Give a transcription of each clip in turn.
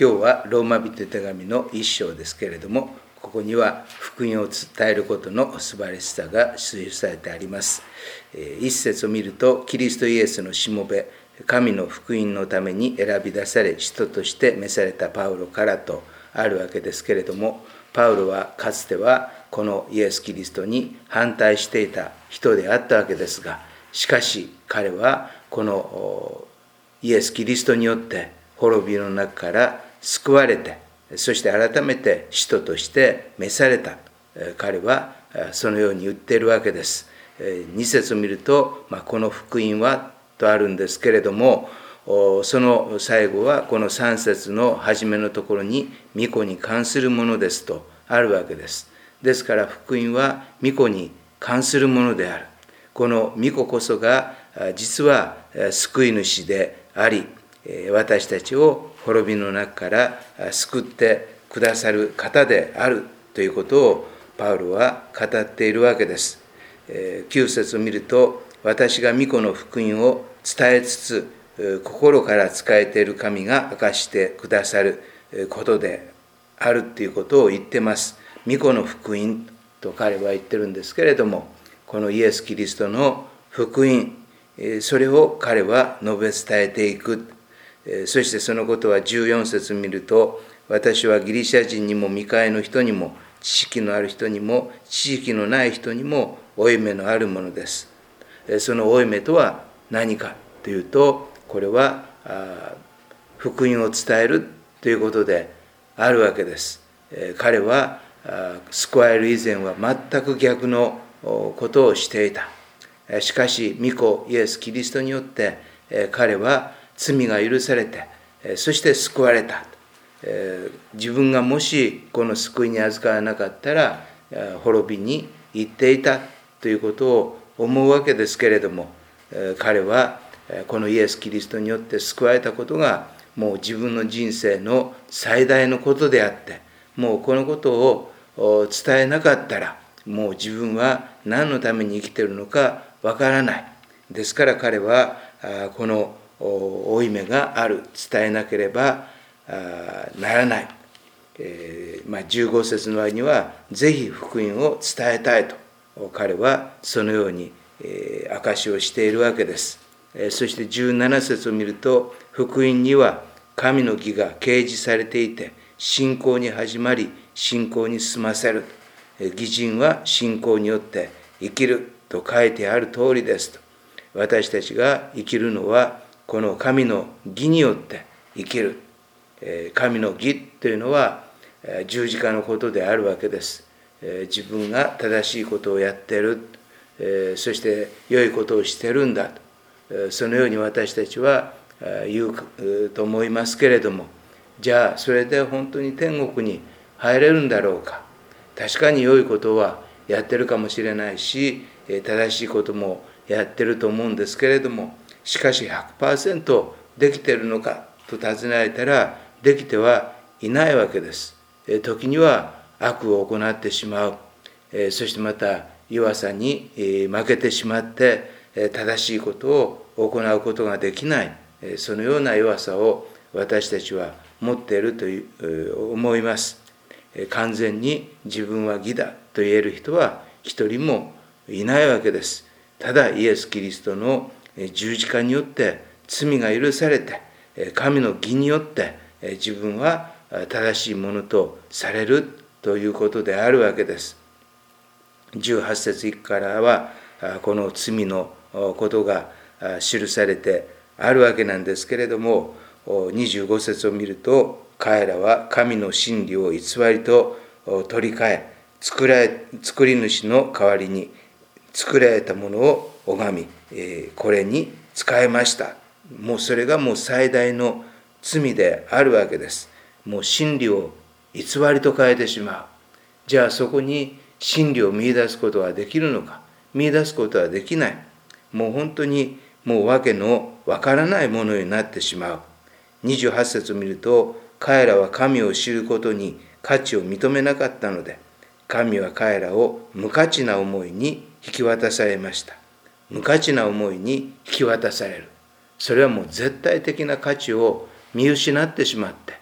今日はローマ人手紙の1章ですけれども、ここには福音を伝えることの素晴らしさが記されてあります。一節を見ると、キリストイエスのしもべ、神の福音のために選び出され、使徒として召されたパウロからとあるわけですけれども、パウロはかつてはこのイエス・キリストに反対していた人であったわけですが、しかし彼はこのイエス・キリストによって滅びの中から救われて、そして改めて使徒として召された。彼はそのように言っているわけです。2節を見ると、この福音はとあるんですけれども、その最後はこの3節の初めのところに御子に関するものですとあるわけです。ですから福音は御子に関するものである。この御子こそが実は救い主であり、私たちを滅びの中から救ってくださる方であるということをパウロは語っているわけです。9節を見ると、私が御子の福音を伝えつつ心から仕えている神が明かしてくださることであるということを言ってます。御子の福音と彼は言ってるんですけれども、このイエス・キリストの福音、それを彼は述べ伝えていく。そしてそのことは14節を見ると、私はギリシャ人にも未開の人にも知識のある人にも知識のない人にも負い目のあるものです。その負い目とは何かというと、これは福音を伝えるということであるわけです。彼は救われる以前は全く逆のことをしていた。しかし御子イエス・キリストによって彼は罪が許されて、そして救われた。自分がもしこの救いに預からなかったら滅びに行っていたということを思うわけですけれども、彼はこのイエス・キリストによって救われたことがもう自分の人生の最大のことであって、もうこのことを伝えなかったらもう自分は何のために生きているのかわからない。ですから彼はこの負い目がある、伝えなければならない。15節の割にはぜひ福音を伝えたいと彼はそのように証しをしているわけです。そして17節を見ると、福音には神の義が掲示されていて、信仰に始まり信仰に済ませる。義人は信仰によって生きると書いてある通りですと。私たちが生きるのはこの神の義によって生きる。神の義というのは十字架のことであるわけです。自分が正しいことをやっている、そして良いことをしているんだと、そのように私たちは言うと思いますけれども、じゃあそれで本当に天国に入れるんだろうか。確かに良いことはやってるかもしれないし、正しいこともやってると思うんですけれども、しかし 100% できているのかと尋ねられたら、できてはいないわけです。時には悪を行ってしまう。そしてまた弱さに負けてしまって正しいことを行うことができない。そのような弱さを私たちは持っていると思います。完全に自分は義だと言える人は一人もいないわけです。ただイエス・キリストの十字架によって罪が許されて、神の義によって自分は正しいものとされるということであるわけです。18節以下からはこの罪のことが記されてあるわけなんですけれども、25節を見ると、彼らは神の真理を偽りと取り替え、作り主の代わりに作られたものを拝み、これに仕えました。もうそれがもう最大の罪であるわけです。もう真理を偽りと変えてしまう。じゃあそこに真理を見出すことはできるのか。見出すことはできない。もう本当にもうわけのわからないものになってしまう。28節を見ると、彼らは神を知ることに価値を認めなかったので、神は彼らを無価値な思いに引き渡されました。無価値な思いに引き渡される。それはもう絶対的な価値を見失ってしまって、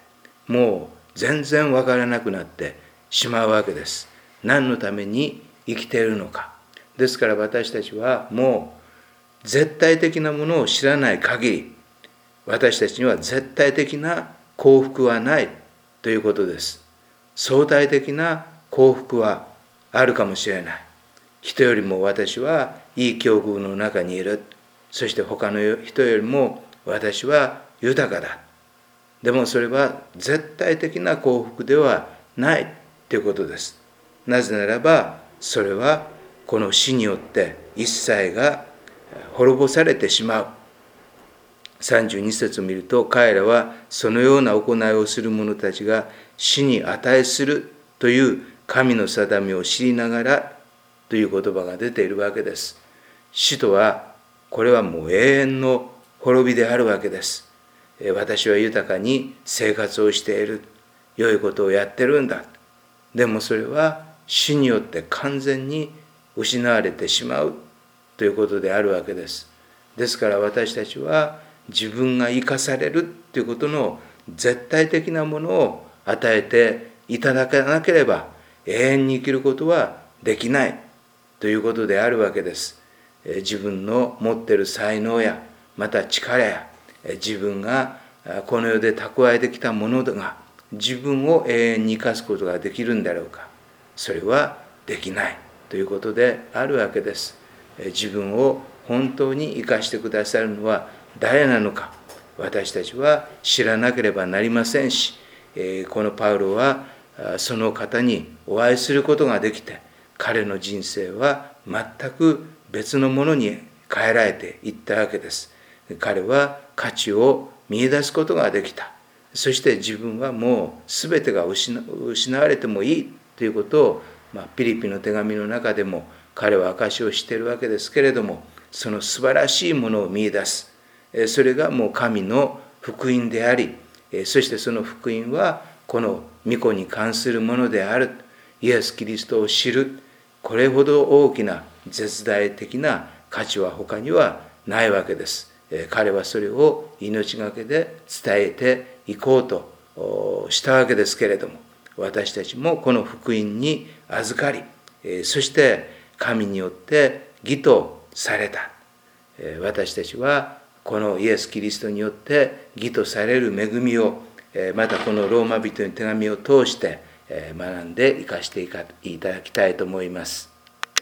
もう全然わからなくなってしまうわけです。何のために生きているのか。ですから私たちはもう絶対的なものを知らない限り、私たちには絶対的な幸福はないということです。相対的な幸福はあるかもしれない。人よりも私はいい境遇の中にいる。そして他の人よりも私は豊かだ。でもそれは絶対的な幸福ではないということです。なぜならば、それはこの死によって一切が滅ぼされてしまう。32節を見ると、彼らはそのような行いをする者たちが死に値するという神の定めを知りながらという言葉が出ているわけです。死とは、これはもう永遠の滅びであるわけです。私は豊かに生活をしている。良いことをやってるんだ。でもそれは死によって完全に失われてしまうということであるわけです。ですから私たちは自分が生かされるということの絶対的なものを与えていただかなければ永遠に生きることはできないということであるわけです。自分の持っている才能やまた力や自分がこの世で蓄えてきたものが自分を永遠に生かすことができるんだろうか。それはできないということであるわけです。自分を本当に生かしてくださるのは誰なのか、私たちは知らなければなりませんし、このパウロはその方にお会いすることができて、彼の人生は全く別のものに変えられていったわけです。彼は価値を見出すことができた。そして自分はもう全てが失われてもいいということを、ピリピの手紙の中でも彼は証しをしているわけですけれども、その素晴らしいものを見出す。それがもう神の福音であり、そしてその福音はこの御子に関するものである。イエス・キリストを知る。これほど大きな絶大的な価値は他にはないわけです。彼はそれを命がけで伝えていこうとしたわけですけれども、私たちもこの福音に預かり、そして神によって義とされた。私たちはこのイエス・キリストによって義とされる恵みを、またこのローマ人の手紙を通して学んで生かしていただきたいと思います。